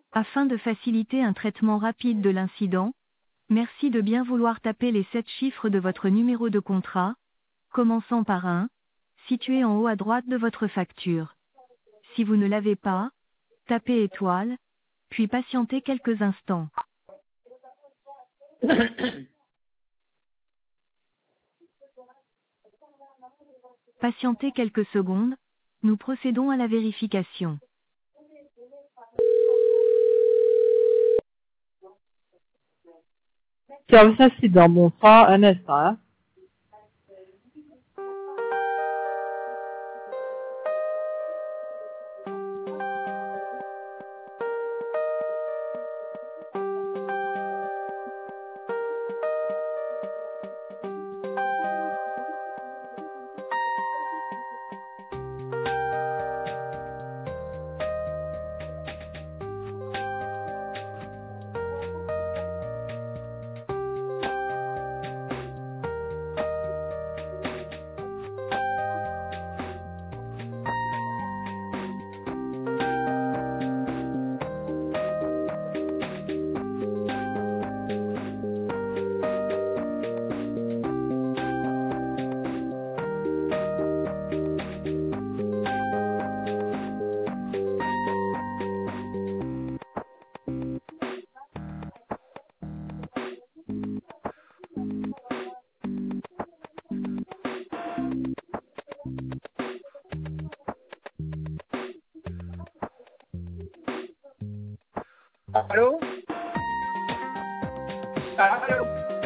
Afin de faciliter un traitement rapide de l'incident, merci de bien vouloir taper les 7 chiffres de votre numéro de contrat, commençant par 1, situé en haut à droite de votre facture. Si vous ne l'avez pas, tapez étoile, puis patientez quelques instants. Patientez quelques secondes, nous procédons à la vérification. Service accident, bonsoir, un instant. Allô? Allô?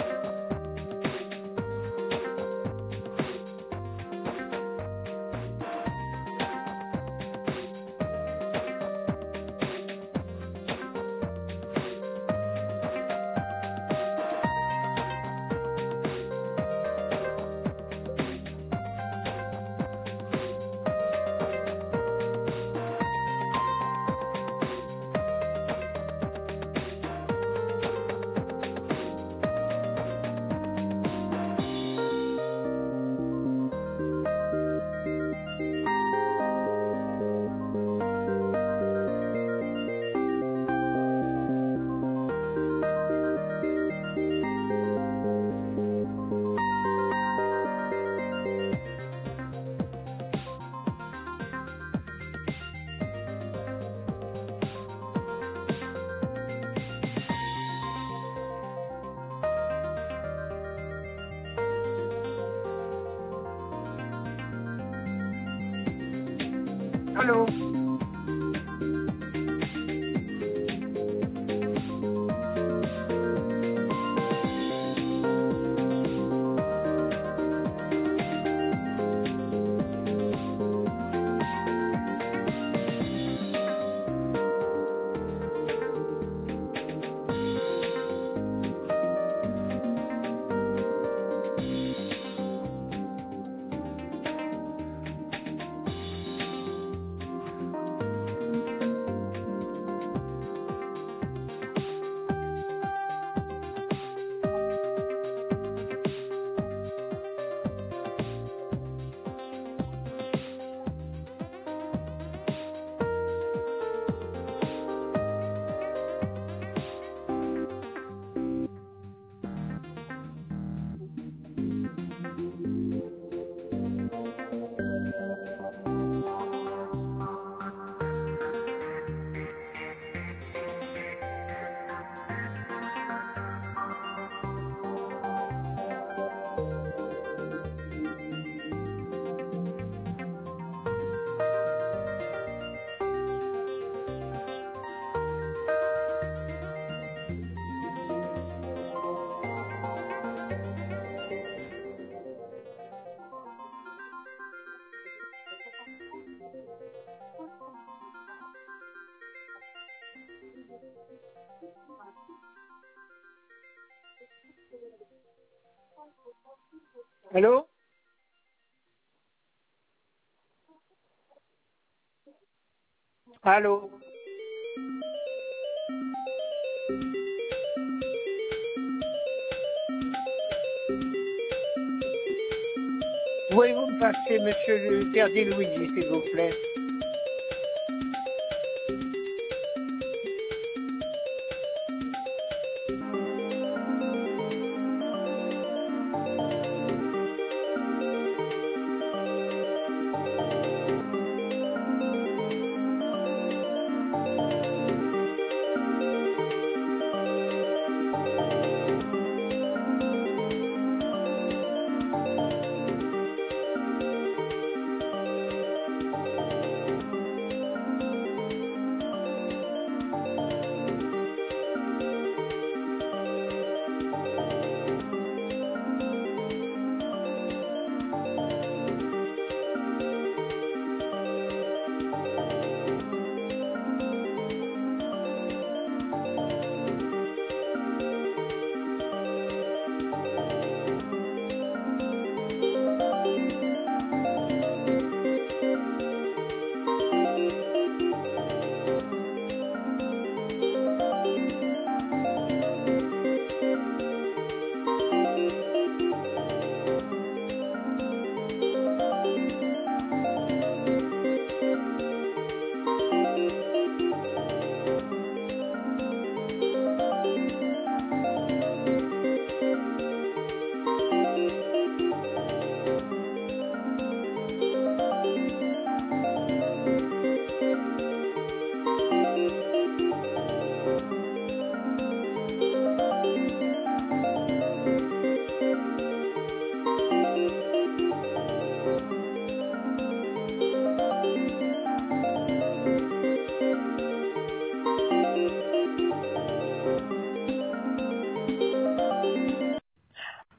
Allô? Allô? Allô? Pouvez-vous me passer monsieur le père des Louis, s'il vous plaît?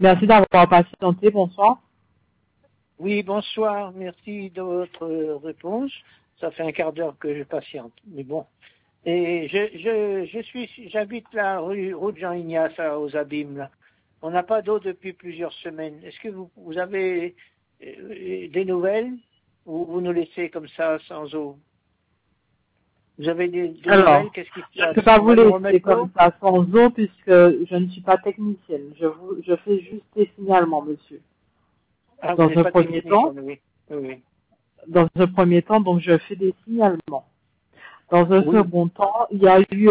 Merci d'avoir patienté. Bonsoir. Oui, bonsoir. Merci de votre réponse. Ça fait un quart d'heure que je patiente. Mais bon. Et j'habite la route Jean-Ignace aux Abîmes, là. On n'a pas d'eau depuis plusieurs semaines. Est-ce que vous avez des nouvelles ou vous nous laissez comme ça sans eau? Vous avez des Alors, nouvelles? Qu'est-ce qui se je ne passe? peux pas On vous va nous laisser remettre comme l'eau? ça sans eau puisque je ne suis pas technicienne. Je fais juste des signalements, monsieur. Ah, vous Dans n'êtes un pas premier temps, technicienne, oui. Oui. donc je fais des signalements. Dans un Oui. second temps, il y a eu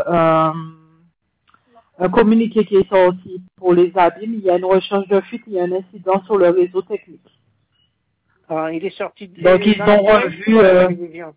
un communiqué qui est sorti pour les abîmes. Il y a une recherche de fuite, il y a un incident sur le réseau technique. Ah, il est sorti Donc ils dans la ont presse ou revu. à la télévision?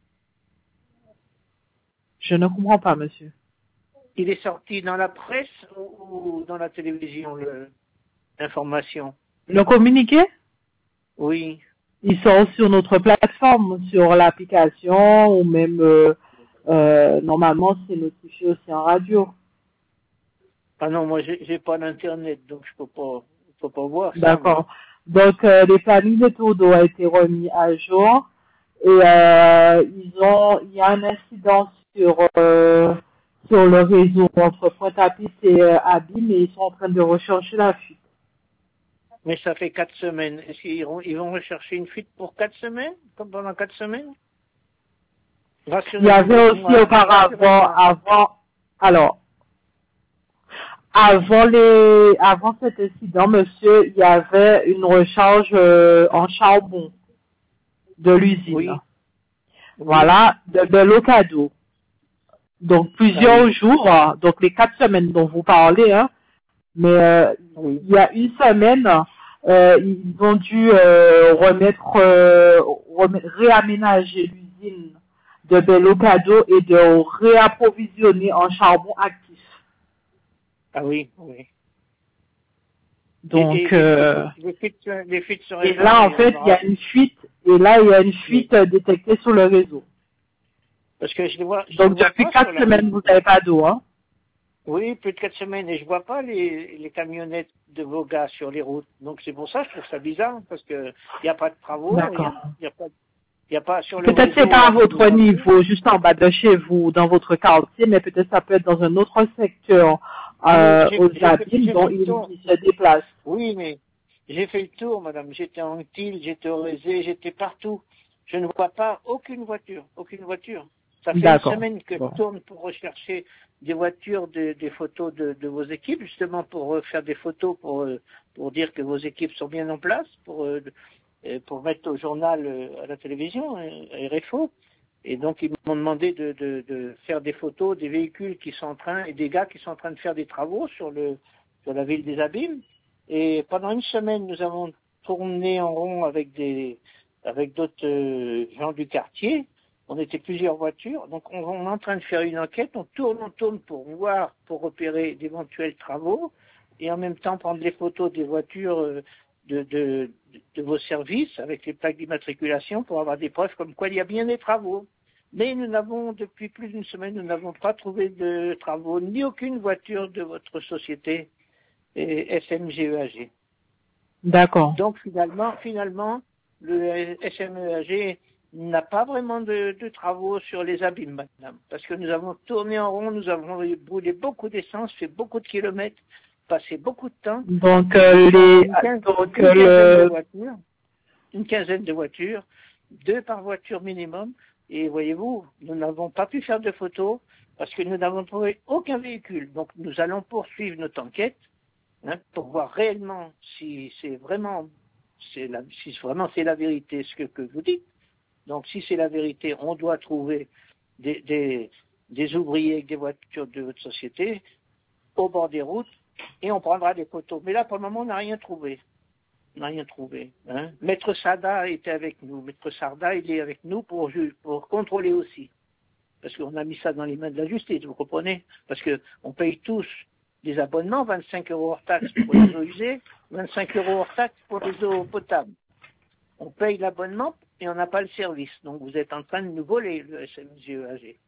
Je ne comprends pas, monsieur. Il est sorti dans la presse ou dans la télévision, l'information? Le communiqué, Oui. il sort sur notre plateforme, sur l'application ou même normalement c'est notifié aussi en radio. Ah non, moi j'ai pas d'internet, donc je peux pas voir ça, moi. D'accord. Donc les plannings de tour d'eau a été remis à jour et il y a un incident sur le réseau entre Pointe-à-Pitre et Abîme et ils sont en train de rechercher la fuite. Mais ça fait 4 semaines. Est-ce qu'ils vont rechercher une fuite pour 4 semaines? Comme pendant 4 semaines? Il y avait aussi auparavant, avant cet incident, monsieur, il y avait une recharge en charbon de l'usine. Oui. Voilà, de l'Ocado. Donc Ah plusieurs oui. jours, donc les 4 semaines dont vous parlez, hein, mais Oui. il y a une semaine, ils ont dû réaménager l'usine de Belocado et de réapprovisionner en charbon actif. Ah oui, oui. Donc, Les fuites seraient et là, en pareilles, fait, il y a une fuite, détectée sur le réseau. Parce que je ne vois Donc, depuis pas 4 sur la route. semaines, vous n'avez pas d'eau, hein? Oui, plus de 4 semaines, et je vois pas les camionnettes de vos gars sur les routes. Donc c'est pour ça que je trouve ça bizarre, parce que il n'y a pas de travaux, D'accord. rien. Il y a pas sur le Peut-être réseau. c'est pas à votre là, niveau, juste en bas de chez vous, dans votre quartier, mais peut-être ça peut être dans un autre secteur aux Abîmes dont il se déplace. Oui, mais j'ai fait le tour, madame. J'étais en Antilles, j'étais au Rézé, j'étais partout. Je ne vois pas aucune voiture, aucune voiture. Ça fait une semaine que je tourne pour rechercher des voitures, des photos de vos équipes, justement pour faire des photos pour dire que vos équipes sont bien en place, pour mettre au journal, à la télévision, à RFO. Et donc ils m'ont demandé de faire des photos des véhicules qui sont en train, et des gars qui sont en train de faire des travaux sur la ville des Abîmes. Et pendant une semaine, nous avons tourné en rond avec d'autres gens du quartier. On était plusieurs voitures. Donc on est en train de faire une enquête. On tourne pour voir, pour repérer d'éventuels travaux. Et en même temps prendre les photos des voitures de vos services avec les plaques d'immatriculation pour avoir des preuves comme quoi il y a bien des travaux. Mais depuis plus d'une semaine, nous n'avons pas trouvé de travaux, ni aucune voiture de votre société SMGEAG. D'accord. Donc finalement, le SMEAG n'a pas vraiment de travaux sur les Abîmes, madame. Parce que nous avons tourné en rond, nous avons brûlé beaucoup d'essence, fait beaucoup de kilomètres, passé beaucoup de temps. Donc, une quinzaine de voitures, 2 par voiture minimum. Et voyez-vous, nous n'avons pas pu faire de photos parce que nous n'avons trouvé aucun véhicule. Donc nous allons poursuivre notre enquête pour voir réellement si vraiment c'est la vérité ce que vous dites. Donc si c'est la vérité, on doit trouver des ouvriers avec des voitures de votre société au bord des routes et on prendra des photos. Mais là, pour le moment, on n'a rien trouvé. On n'a rien trouvé. Maître Sarda était avec nous. Maître Sarda, il est avec nous pour contrôler aussi. Parce qu'on a mis ça dans les mains de la justice, vous comprenez? Parce qu'on paye tous des abonnements, 25 € hors taxe pour les eaux usées, 25 € hors taxe pour les eaux potables. On paye l'abonnement et on n'a pas le service. Donc vous êtes en train de nous voler le SMGEAG.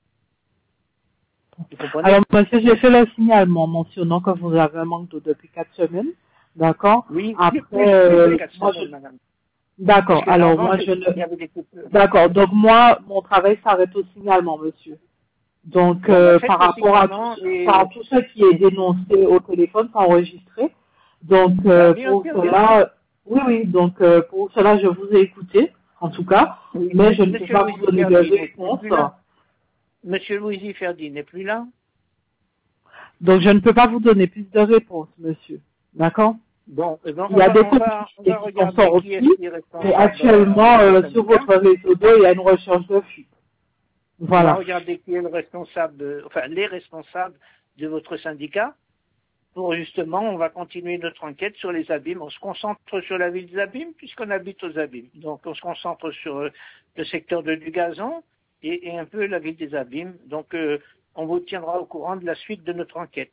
Alors, monsieur, j'ai fait le signalement mentionnant que vous avez un manque d'eau depuis 4 semaines. D'accord? Oui, Après, plus de 4 moi, semaines, madame. d'accord. Parce que Alors, avant, moi, il y avait des coupures. d'accord. Donc, moi, mon travail s'arrête au signalement, monsieur. Donc, Bon, bah, faites par le rapport à tout, signalement par tout ce qui est dénoncé au téléphone, c'est enregistré. Donc, Bah, bien pour sûr, bien sûr. cela, oui, oui. Donc, pour cela, je vous ai écouté, en tout cas, Oui, mais je ne peux Monsieur pas vous Louis donner de Ferdi n'est réponse. plus là. Monsieur Louis Ferdi n'est plus là. Donc, je ne peux pas vous donner plus de réponses, monsieur. D'accord? Bon, eh ben, Il y a des on va communiqués qui sont regarder qui est-ce sortis, qui est mais responsable actuellement, du sur syndicat. votre réseau d'eau, il y a une recherche de fuite. On va Voilà. regarder qui est le responsable, les responsables de votre syndicat. Pour justement, on va continuer notre enquête sur les abîmes. On se concentre sur la ville des abîmes puisqu'on habite aux abîmes. Donc, on se concentre sur le secteur de Dugazon et un peu la ville des abîmes. Donc, on vous tiendra au courant de la suite de notre enquête.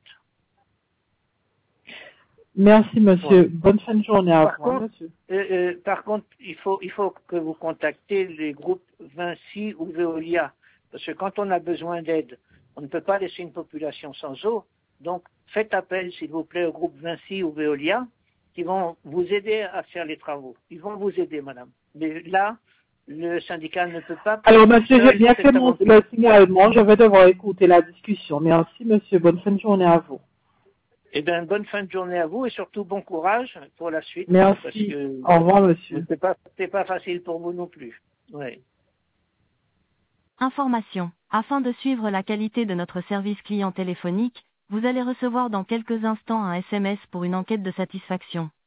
Merci, monsieur. Voilà. Bonne fin de journée à vous, monsieur. Par contre, il faut que vous contactez les groupes Vinci ou Veolia. Parce que quand on a besoin d'aide, on ne peut pas laisser une population sans eau. Donc, faites appel, s'il vous plaît, au groupe Vinci ou Veolia, qui vont vous aider à faire les travaux. Ils vont vous aider, madame. Mais là, le syndicat ne peut pas. Alors, monsieur, j'ai bien fait le signalement. Je vais devoir écouter la discussion. Merci, monsieur. Bonne fin de journée à vous. Eh bien, bonne fin de journée à vous et surtout bon courage pour la suite. Merci. Parce que au revoir, monsieur. c'est pas facile pour vous non plus. Ouais. Information. Afin de suivre la qualité de notre service client téléphonique, vous allez recevoir dans quelques instants un SMS pour une enquête de satisfaction.